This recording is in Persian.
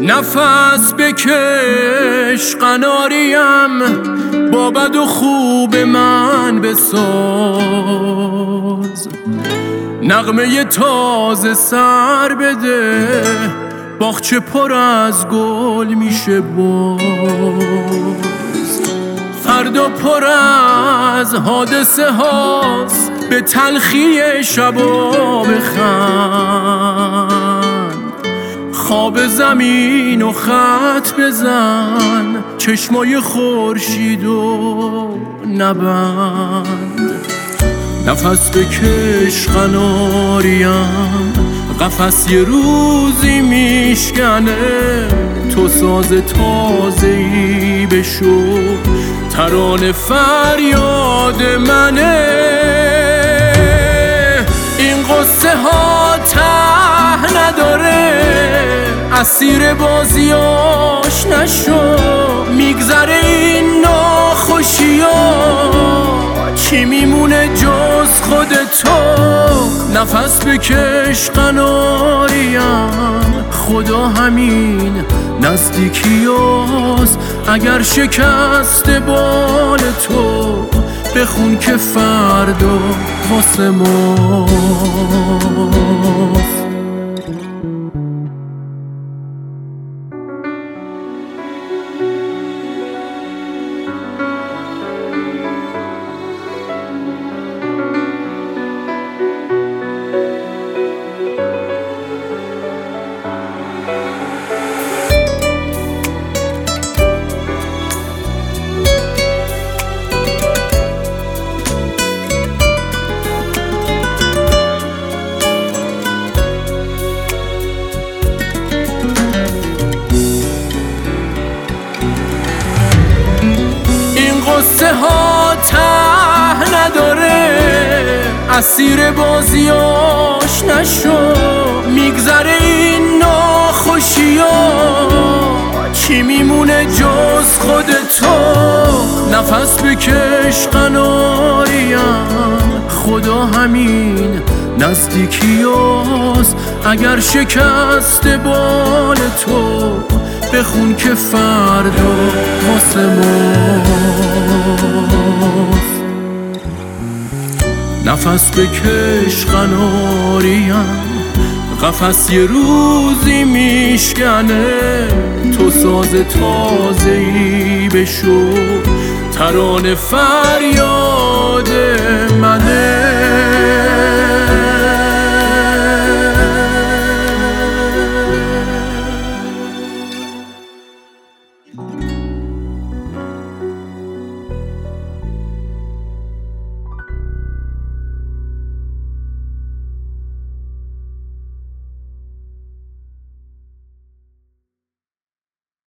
نفس بکش قناریم، با بد و خوب من بساز. نغمه تازه سر بده، باغچه پر از گل میشه باز. فردا پر از حادثه هاست، به تلخی شبا بخند. خواب زمین و خط بزن، چشمای خورشیدو نبند. نفس بکش قناریم، قفس یه روزی میشکنه. تو ساز تازه‌ای بشو، ترانه فریاد منه. این قصه ها ته نداره، اسیر بازیاش نشو. میگذره این ناخوشی‌ها، چی میمونه جز خود تو؟ نفس بکش قناریم، خدا همین نزدیکیاست. اگر شکست بال تو، بخون که فردا واسه ماست. قصه ها ته نداره، اسیر بازیاش نشو. میگذره این ناخوشی‌ها، چی میمونه جز خود تو؟ نفس بکش قناریم، خدا همین نزدیکیاست. اگر شکست بال تو، بخون که فردا واسه ماست. نفس بکش قناریم، قفس یه روزی میشکنه. تو ساز تازه‌ای بشو، ترانه فریاد منه.